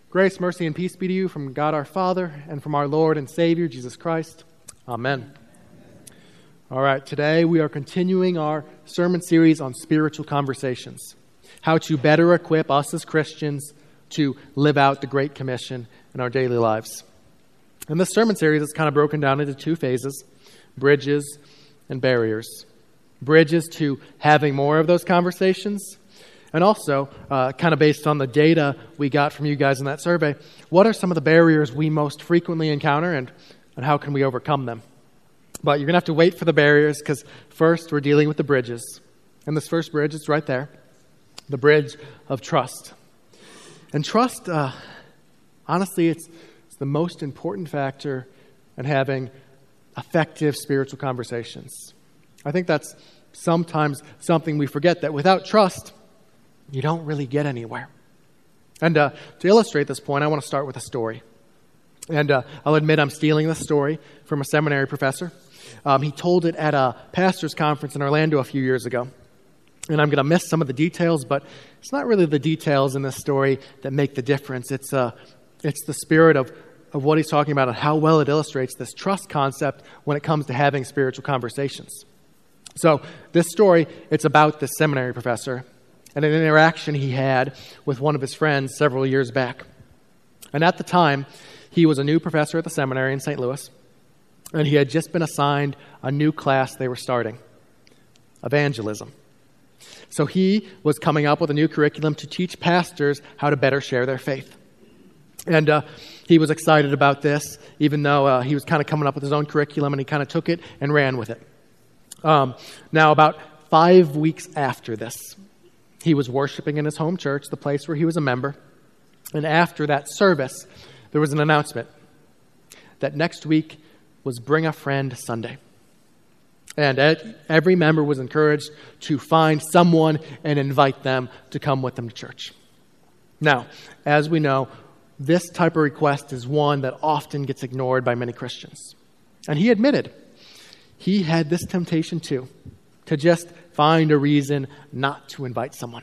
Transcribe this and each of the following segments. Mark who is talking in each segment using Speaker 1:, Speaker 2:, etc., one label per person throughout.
Speaker 1: Grace, mercy, and peace be to you from God our Father and from our Lord and Savior, Jesus Christ. Amen. All right, today we are continuing our sermon series on spiritual conversations, how to better equip us as Christians to live out the Great Commission in our daily lives. And this sermon series is kind of broken down into two phases, bridges and barriers. Bridges to having more of those conversations, and also, kind of based on the data we got from you guys in that survey, what are some of the barriers we most frequently encounter and how can we overcome them? But you're going to have to wait for the barriers because first we're dealing with the bridges. And this first bridge is right there, the bridge of trust. And trust, honestly, it's the most important factor in having effective spiritual conversations. I think that's sometimes something we forget, that without trust, you don't really get anywhere. And to illustrate this point, I want to start with a story. And I'll admit I'm stealing this story from a seminary professor. He told it at a pastor's conference in Orlando a few years ago. And I'm going to miss some of the details, but it's not really the details in this story that make the difference. It's the spirit of what he's talking about and how well it illustrates this trust concept when it comes to having spiritual conversations. So this story, it's about this seminary professor and an interaction he had with one of his friends several years back. And at the time, he was a new professor at the seminary in St. Louis, and he had just been assigned a new class they were starting, evangelism. So he was coming up with a new curriculum to teach pastors how to better share their faith. And he was excited about this, even though he was kind of coming up with his own curriculum, and he kind of took it and ran with it. Now, about 5 weeks after this, he was worshiping in his home church, the place where he was a member. And after that service, there was an announcement that next week was Bring a Friend Sunday. And every member was encouraged to find someone and invite them to come with them to church. Now, as we know, this type of request is one that often gets ignored by many Christians. And he admitted he had this temptation too, to just find a reason not to invite someone.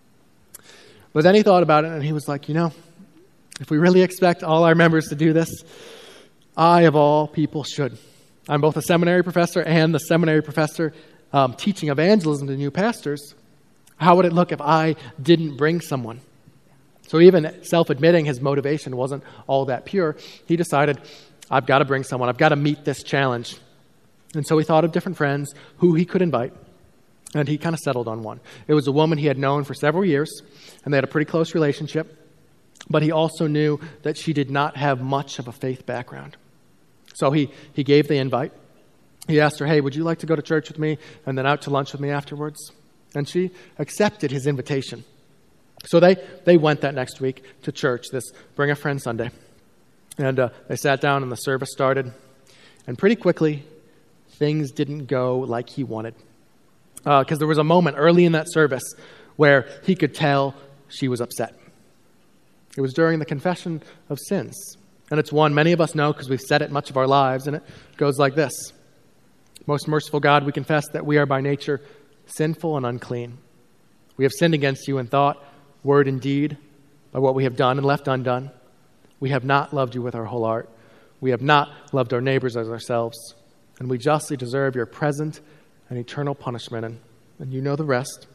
Speaker 1: But then he thought about it and he was like, if we really expect all our members to do this, I, of all people, should. I'm both a seminary professor and the seminary professor teaching evangelism to new pastors. How would it look if I didn't bring someone? So even self-admitting his motivation wasn't all that pure, he decided, I've got to bring someone. I've got to meet this challenge. And so he thought of different friends who he could invite. And he kind of settled on one. It was a woman he had known for several years, and they had a pretty close relationship. But he also knew that she did not have much of a faith background. So he gave the invite. He asked her, hey, would you like to go to church with me and then out to lunch with me afterwards? And she accepted his invitation. So they went that next week to church, this Bring a Friend Sunday. And they sat down and the service started. And pretty quickly, things didn't go like he wanted. Because there was a moment early in that service where he could tell she was upset. It was during the confession of sins. And it's one many of us know because we've said it much of our lives, and it goes like this. Most merciful God, we confess that we are by nature sinful and unclean. We have sinned against you in thought, word, and deed, by what we have done and left undone. We have not loved you with our whole heart. We have not loved our neighbors as ourselves. And we justly deserve your present and eternal punishment, and you know the rest.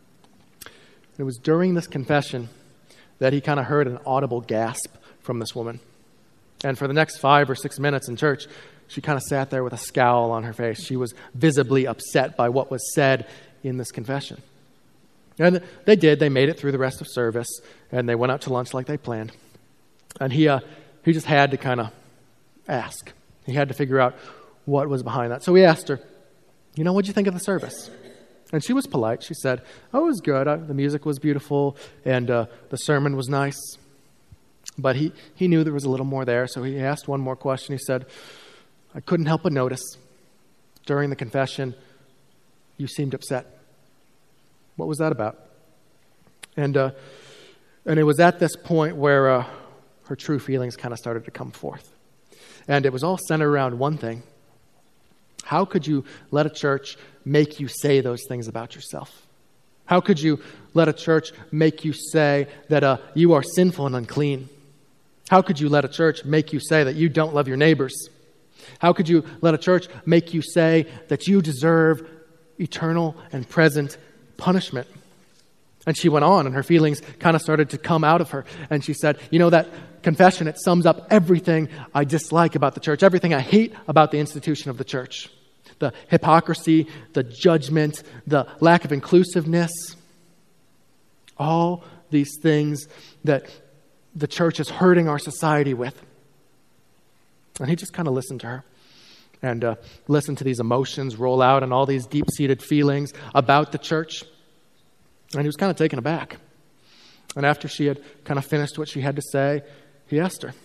Speaker 1: It was during this confession that he kind of heard an audible gasp from this woman. And for the next 5 or 6 minutes in church, she kind of sat there with a scowl on her face. She was visibly upset by what was said in this confession. And they did. They made it through the rest of service, and they went out to lunch like they planned. And he just had to kind of ask. He had to figure out what was behind that. So he asked her, what'd you think of the service? And she was polite. She said, oh, it was good. The music was beautiful, and the sermon was nice. But he knew there was a little more there, so he asked one more question. He said, I couldn't help but notice during the confession, you seemed upset. What was that about? And it was at this point where her true feelings kind of started to come forth. And it was all centered around one thing. How could you let a church make you say those things about yourself? How could you let a church make you say that you are sinful and unclean? How could you let a church make you say that you don't love your neighbors? How could you let a church make you say that you deserve eternal and present punishment? And she went on, and her feelings kind of started to come out of her. And she said, that confession, it sums up everything I dislike about the church, everything I hate about the institution of the church. The hypocrisy, the judgment, the lack of inclusiveness, all these things that the church is hurting our society with. And he just kind of listened to her and listened to these emotions roll out and all these deep-seated feelings about the church. And he was kind of taken aback. And after she had kind of finished what she had to say, he asked her,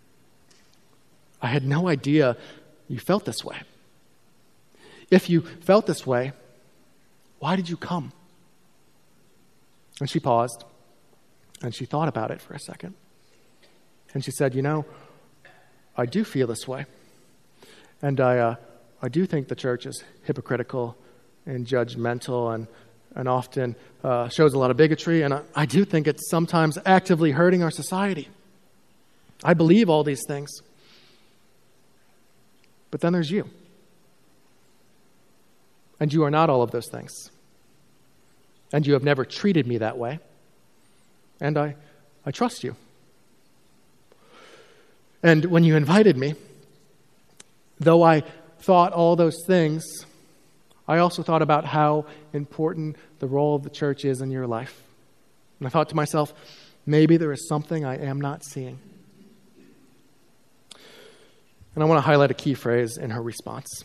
Speaker 1: I had no idea you felt this way. If you felt this way, why did you come? And she paused, and she thought about it for a second. And she said, I do feel this way. And I do think the church is hypocritical and judgmental and often shows a lot of bigotry. And I do think it's sometimes actively hurting our society. I believe all these things. But then there's you. And you are not all of those things. And you have never treated me that way. And I trust you. And when you invited me, though I thought all those things, I also thought about how important the role of the church is in your life. And I thought to myself, maybe there is something I am not seeing. And I want to highlight a key phrase in her response.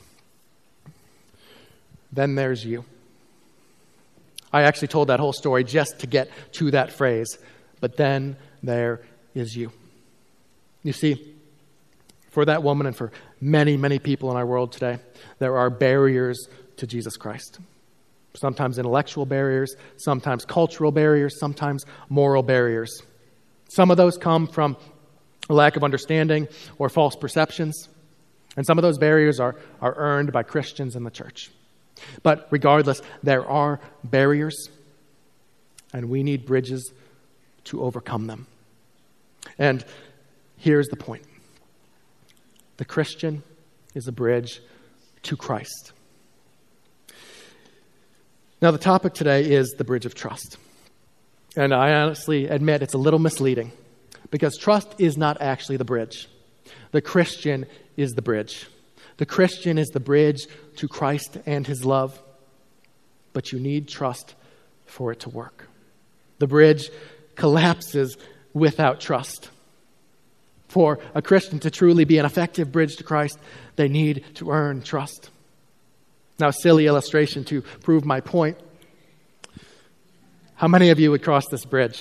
Speaker 1: Then there's you. I actually told that whole story just to get to that phrase. But then there is you. You see, for that woman and for many, many people in our world today, there are barriers to Jesus Christ. Sometimes intellectual barriers, sometimes cultural barriers, sometimes moral barriers. Some of those come from a lack of understanding or false perceptions. And some of those barriers are earned by Christians in the church. But regardless, there are barriers, and we need bridges to overcome them. And here's the point. The Christian is a bridge to Christ. Now, the topic today is the bridge of trust. And I honestly admit it's a little misleading because trust is not actually the bridge. The Christian is the bridge. The Christian is the bridge to Christ and his love. But you need trust for it to work. The bridge collapses without trust. For a Christian to truly be an effective bridge to Christ, they need to earn trust. Now, a silly illustration to prove my point. How many of you would cross this bridge?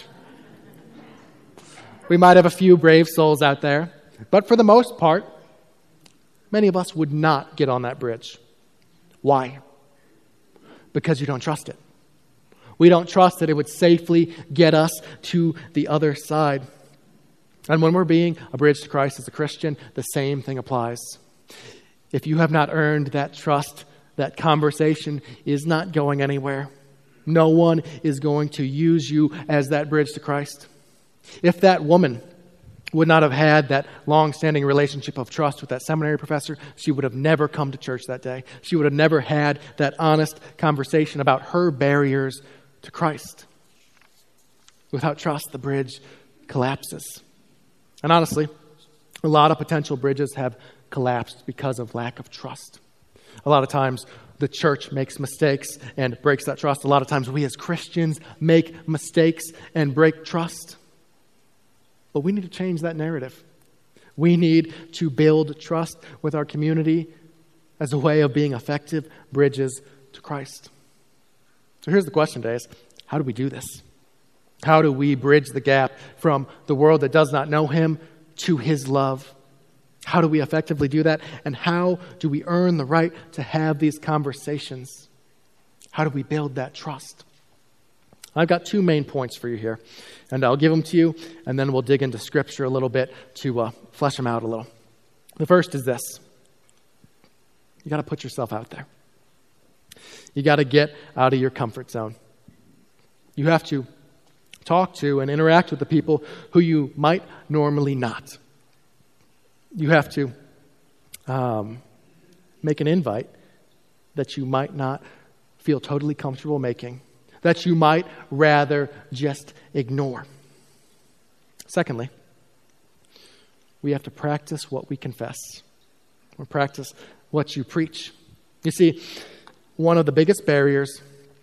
Speaker 1: We might have a few brave souls out there, but for the most part, many of us would not get on that bridge. Why? Because you don't trust it. We don't trust that it would safely get us to the other side. And when we're being a bridge to Christ as a Christian, the same thing applies. If you have not earned that trust, that conversation is not going anywhere. No one is going to use you as that bridge to Christ. If that woman would not have had that long-standing relationship of trust with that seminary professor, she would have never come to church that day. She would have never had that honest conversation about her barriers to Christ. Without trust, the bridge collapses. And honestly, a lot of potential bridges have collapsed because of lack of trust. A lot of times, the church makes mistakes and breaks that trust. A lot of times, we as Christians make mistakes and break trust. But we need to change that narrative. We need to build trust with our community as a way of being effective bridges to Christ. So here's the question today is, how do we do this? How do we bridge the gap from the world that does not know him to his love? How do we effectively do that? And how do we earn the right to have these conversations? How do we build that trust? I've got two main points for you here, and I'll give them to you, and then we'll dig into Scripture a little bit to flesh them out a little. The first is this. You got to put yourself out there. You got to get out of your comfort zone. You have to talk to and interact with the people who you might normally not. You have to make an invite that you might not feel totally comfortable making, that you might rather just ignore. Secondly, we have to practice what we confess, or practice what you preach. You see, one of the biggest barriers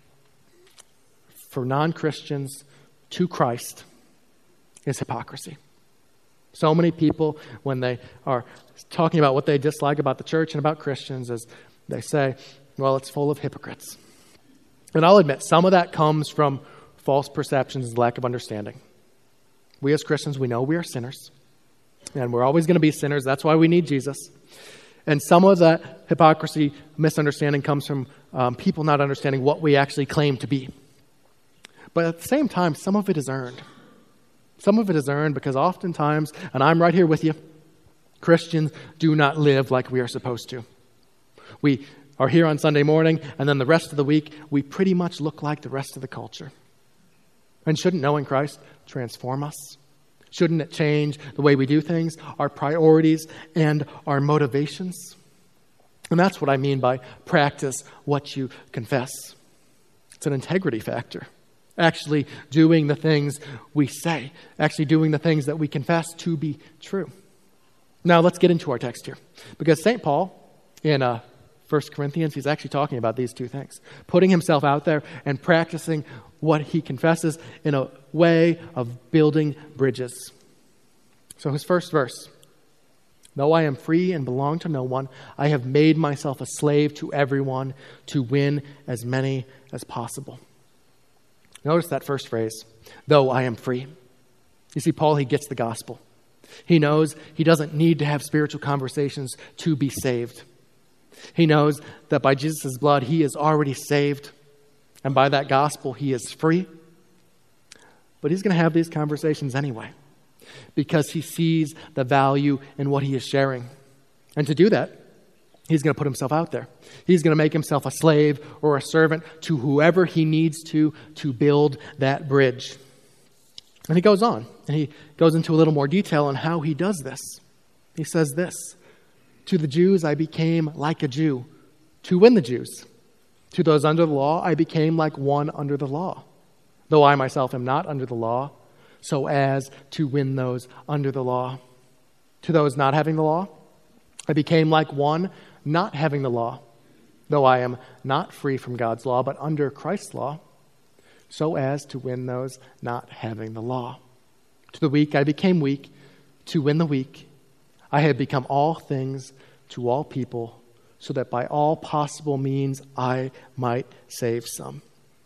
Speaker 1: for non-Christians to Christ is hypocrisy. So many people, when they are talking about what they dislike about the church and about Christians, is they say, well, it's full of hypocrites. And I'll admit, some of that comes from false perceptions and lack of understanding. We as Christians, we know we are sinners. And we're always going to be sinners. That's why we need Jesus. And some of that hypocrisy, misunderstanding comes from people not understanding what we actually claim to be. But at the same time, some of it is earned. Some of it is earned because oftentimes, and I'm right here with you, Christians do not live like we are supposed to. We are here on Sunday morning, and then the rest of the week, we pretty much look like the rest of the culture. And shouldn't knowing Christ transform us? Shouldn't it change the way we do things, our priorities, and our motivations? And that's what I mean by practice what you confess. It's an integrity factor. Actually doing the things we say. Actually doing the things that we confess to be true. Now let's get into our text here. Because St. Paul, in 1 Corinthians, he's actually talking about these two things. Putting himself out there and practicing what he confesses in a way of building bridges. So his first verse. Though I am free and belong to no one, I have made myself a slave to everyone to win as many as possible. Notice that first phrase, though I am free. You see, Paul, he gets the gospel. He knows he doesn't need to have spiritual conversations to be saved. He knows that by Jesus' blood, he is already saved. And by that gospel, he is free. But he's going to have these conversations anyway, because he sees the value in what he is sharing. And to do that, he's going to put himself out there. He's going to make himself a slave or a servant to whoever he needs to build that bridge. And he goes on, and he goes into a little more detail on how he does this. He says this, to the Jews I became like a Jew to win the Jews. To those under the law I became like one under the law, though I myself am not under the law, so as to win those under the law. To those not having the law, I became like one not having the law, though I am not free from God's law, but under Christ's law, so as to win those not having the law. To the weak I became weak, to win the weak. I had become all things to all people, so that by all possible means I might save some.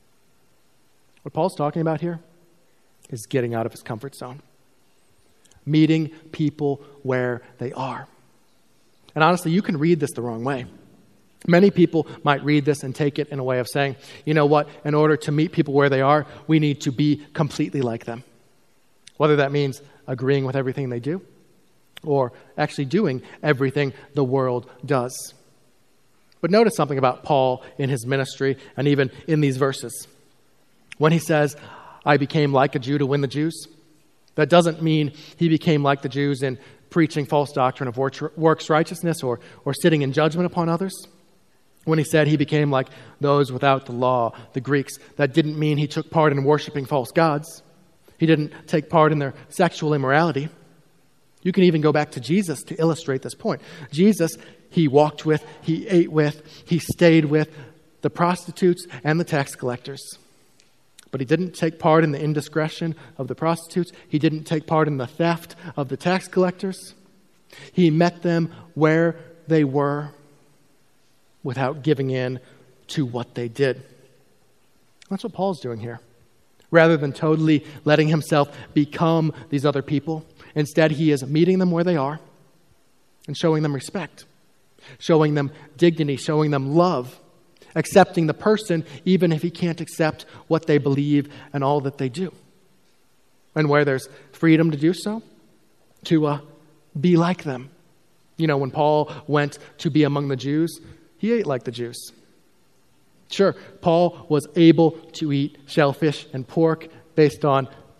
Speaker 1: What Paul's talking about here is getting out of his comfort zone. Meeting people where they are. And honestly, you can read this the wrong way. Many people might read this and take it in a way of saying, you know what, in order to meet people where they are, we need to be completely like them. Whether that means agreeing with everything they do, or actually doing everything the world does. But notice something about Paul in his ministry and even in these verses. When he says, I became like a Jew to win the Jews, that doesn't mean he became like the Jews in preaching false doctrine of works righteousness or sitting in judgment upon others. When he said he became like those without the law, the Greeks, that didn't mean he took part in worshiping false gods. He didn't take part in their sexual immorality. You can even go back to Jesus to illustrate this point. Jesus, he walked with, he ate with, he stayed with the prostitutes and the tax collectors. But he didn't take part in the indiscretion of the prostitutes. He didn't take part in the theft of the tax collectors. He met them where they were without giving in to what they did. That's what Paul's doing here. Rather than totally letting himself become these other people, instead he is meeting them where they are and showing them respect, showing them dignity, showing them love, accepting the person even if he can't accept what they believe and all that they do. And where there's freedom to do so, to be like them. You know, when Paul went to be among the Jews, he ate like the Jews. Sure, Paul was able to eat shellfish and pork based on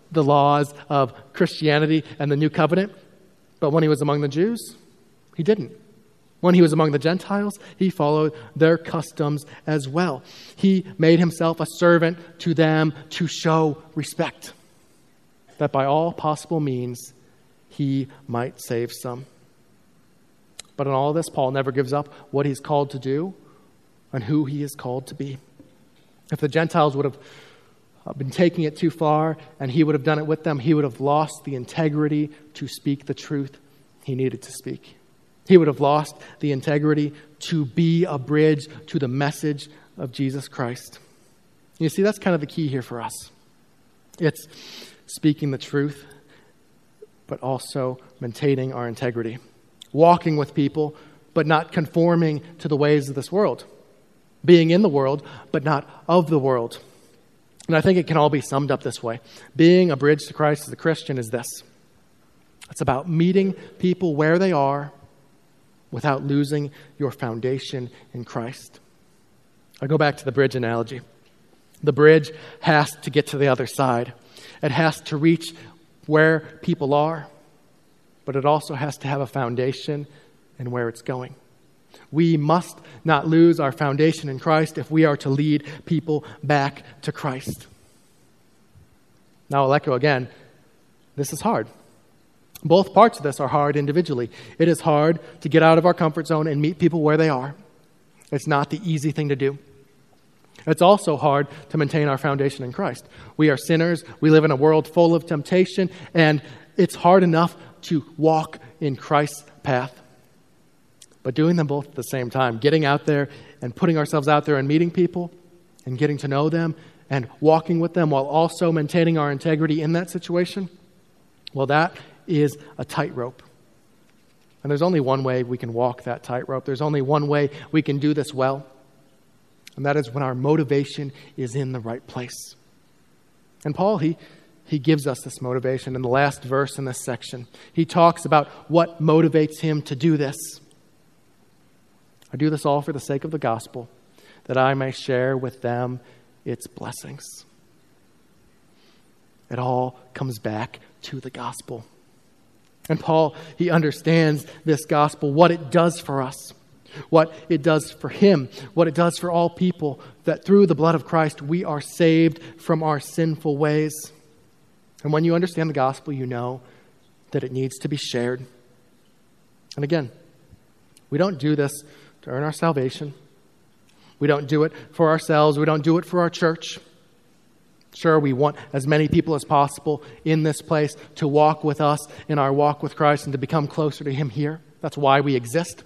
Speaker 1: the laws of Christianity and the New Covenant, but when he was among the Jews, he didn't. When he was among the Gentiles, he followed their customs as well. He made himself a servant to them to show respect, that by all possible means he might save some. But in all this, Paul never gives up what he's called to do and who he is called to be. If the Gentiles would have been taking it too far and he would have done it with them, he would have lost the integrity to speak the truth he needed to speak. He would have lost the integrity to be a bridge to the message of Jesus Christ. You see, that's kind of the key here for us. It's speaking the truth, but also maintaining our integrity. Walking with people, but not conforming to the ways of this world. Being in the world, but not of the world. And I think it can all be summed up this way. Being a bridge to Christ as a Christian is this. It's about meeting people where they are without losing your foundation in Christ. I go back to the bridge analogy. The bridge has to get to the other side. It has to reach where people are, but it also has to have a foundation in where it's going. We must not lose our foundation in Christ if we are to lead people back to Christ. Now I'll echo again, this is hard. Both parts of this are hard individually. It is hard to get out of our comfort zone and meet people where they are. It's not the easy thing to do. It's also hard to maintain our foundation in Christ. We are sinners. We live in a world full of temptation, and it's hard enough to walk in Christ's path. But doing them both at the same time, getting out there and putting ourselves out there and meeting people and getting to know them and walking with them while also maintaining our integrity in that situation, well, that is a tightrope. And there's only one way we can walk that tightrope. There's only one way we can do this well. And that is when our motivation is in the right place. And Paul, he gives us this motivation in the last verse in this section. He talks about what motivates him to do this. I do this all for the sake of the gospel, that I may share with them its blessings. It all comes back to the gospel. And Paul, he understands this gospel, what it does for us, what it does for him, what it does for all people, that through the blood of Christ we are saved from our sinful ways. And when you understand the gospel, you know that it needs to be shared. And again, we don't do this to earn our salvation. We don't do it for ourselves. We don't do it for our church. Sure, we want as many people as possible in this place to walk with us in our walk with Christ and to become closer to him here. That's why we exist.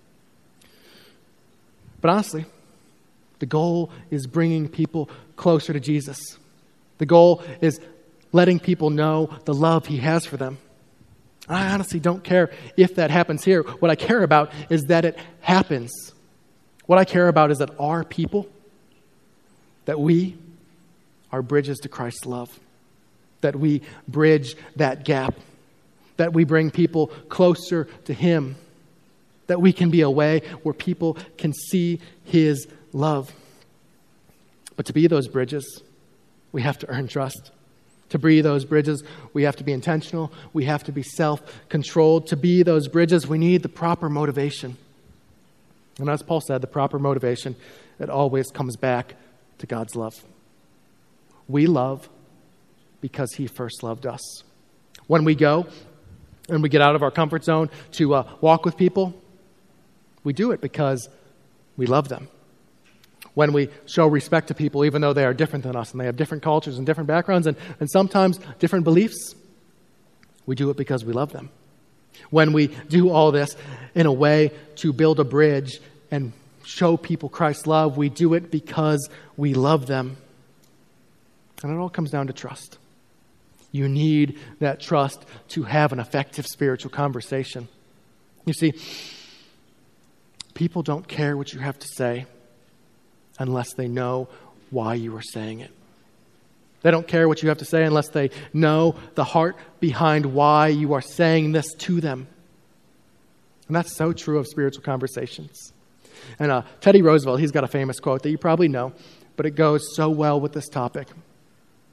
Speaker 1: But honestly, the goal is bringing people closer to Jesus. The goal is letting people know the love he has for them. I honestly don't care if that happens here. What I care about is that it happens. What I care about is that our people, that we are bridges to Christ's love, that we bridge that gap, that we bring people closer to him, that we can be a way where people can see his love. But to be those bridges, we have to earn trust. To be those bridges, we have to be intentional. We have to be self-controlled. To be those bridges, we need the proper motivation. And as Paul said, the proper motivation, it always comes back to God's love. We love because he first loved us. When we go and we get out of our comfort zone to walk with people, we do it because we love them. When we show respect to people, even though they are different than us and they have different cultures and different backgrounds and sometimes different beliefs, we do it because we love them. When we do all this in a way to build a bridge and show people Christ's love, we do it because we love them. And it all comes down to trust. You need that trust to have an effective spiritual conversation. You see, people don't care what you have to say unless they know why you are saying it. They don't care what you have to say unless they know the heart behind why you are saying this to them. And that's so true of spiritual conversations. And Teddy Roosevelt, he's got a famous quote that you probably know, but it goes so well with this topic.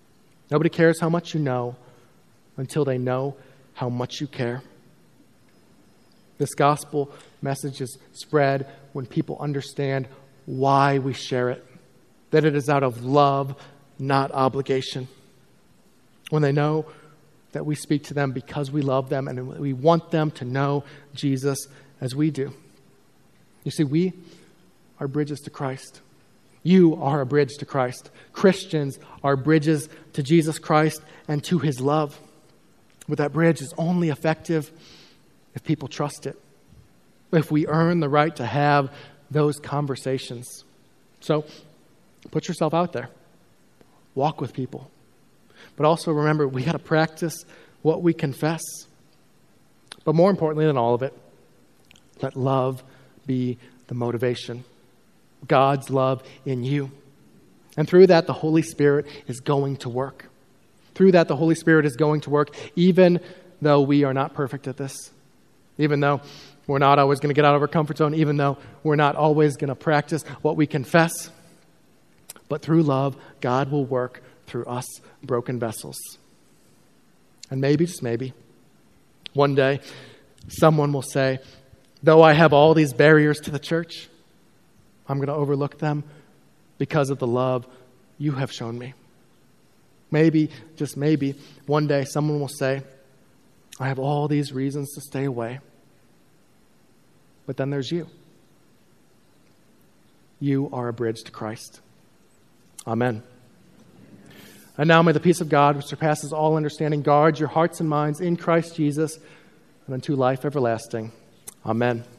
Speaker 1: Nobody cares how much you know until they know how much you care. This gospel message is spread when people understand why we share it, that it is out of love, not obligation. When they know that we speak to them because we love them and we want them to know Jesus as we do. You see, we are bridges to Christ. You are a bridge to Christ. Christians are bridges to Jesus Christ and to his love. But that bridge is only effective if people trust it, if we earn the right to have those conversations. So put yourself out there. Walk with people. But also remember, we got to practice what we confess. But more importantly than all of it, let love be the motivation. God's love in you. And through that, the Holy Spirit is going to work. Through that, the Holy Spirit is going to work, even though we are not perfect at this. Even though we're not always going to get out of our comfort zone. Even though we're not always going to practice what we confess. But through love, God will work through us broken vessels. And maybe, just maybe, one day, someone will say, though I have all these barriers to the church, I'm going to overlook them because of the love you have shown me. Maybe, just maybe, one day someone will say, I have all these reasons to stay away. But then there's you. You are a bridge to Christ. Amen. And now may the peace of God, which surpasses all understanding, guard your hearts and minds in Christ Jesus and unto life everlasting. Amen.